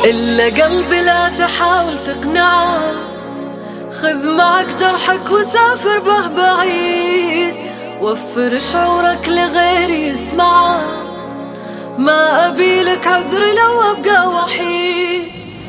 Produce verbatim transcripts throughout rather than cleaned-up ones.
إلا قلبي لا تحاول تقنعه، خذ معك جرحك وسافر به بعيد، وفر شعورك لغيري يسمعه، ما أبيلك عذر لو أبقى وحيد.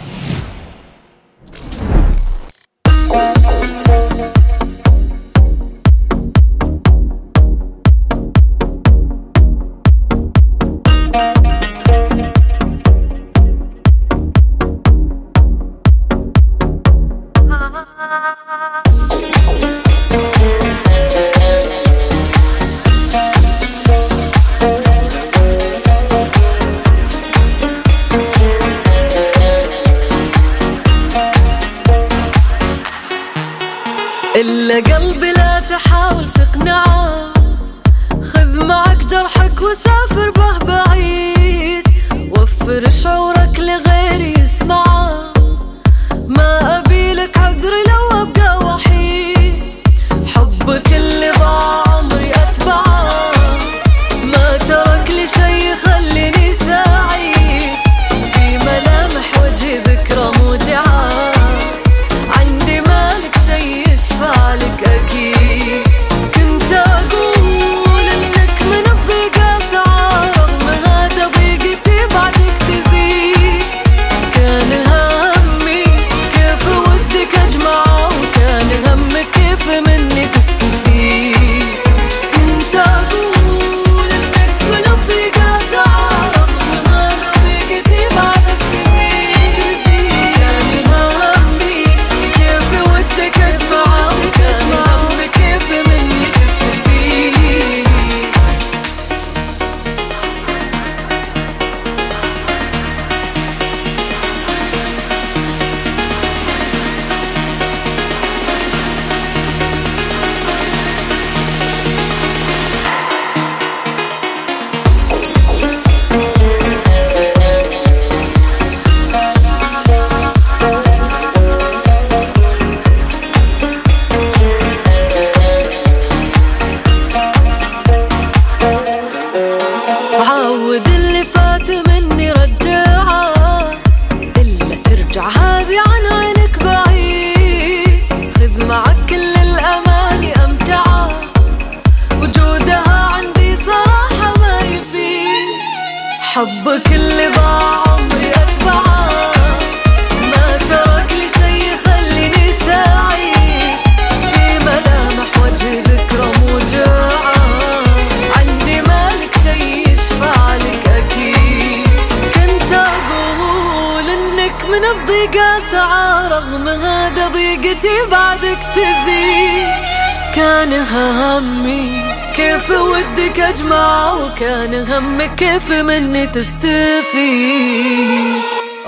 إلا قلبي لا تحاول تقنعه، خذ معك جرحك وسافر به بعيد، وفر شعورك لغيري يسمعه، ما أبيلك عذر لو أبقى وحيد. حبك اللي ضاع عمري أتبعه، ما ترك لي شي يخليني سعيد، في ملامح وجهي ذكرى موجعة، عندي مالك شي يشفع لك أكيد. كنت أقول إنك من الضيقة سعى، رغم هذا ضيقتي بعدك تزيد. كان همي كيف ودك أجمعه، وكان همك كيف مني تستفيد. كنت أقول إنك من الضيقة سعى، رغم هذا ضيقتي بعدك تزيد. كان همي كيف ودك أجمعه، وكان همك كيف مني تستفيد. عود اللي فات مني رجعه، إلا ترجع هذي عن عينك بعيد. خذ معك كل الأماني أمتعه، وجودها عندي صراحة ما يفيد. حبك اللي ضاع عمري أتبعه، ما ترك لي شي يخليني سعيد، في ملامح وجهي ذكرى موجعة، عندي مالك شي يشفع لك أكيد. كنت أقول إنك من الضيقة سعى، رغم هذا ضيقتي بعدك تزيد. كان همي كيف ودك أجمعه، وكان همك كيف مني تستفيد.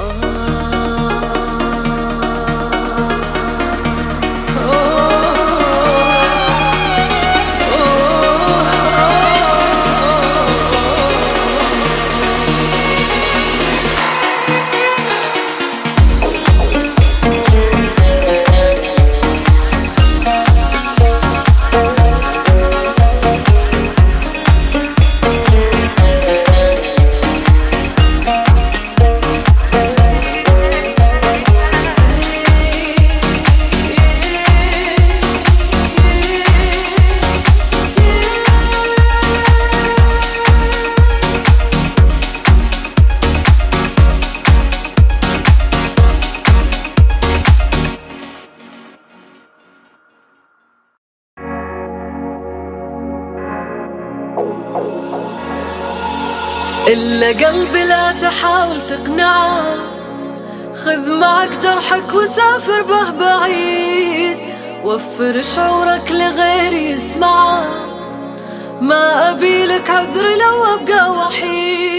إلا قلبي لا تحاول تقنعه، خذ معك جرحك وسافر به بعيد، وفر شعورك لغيري يسمعه، ما أبيلك عذر لو أبقى وحيد.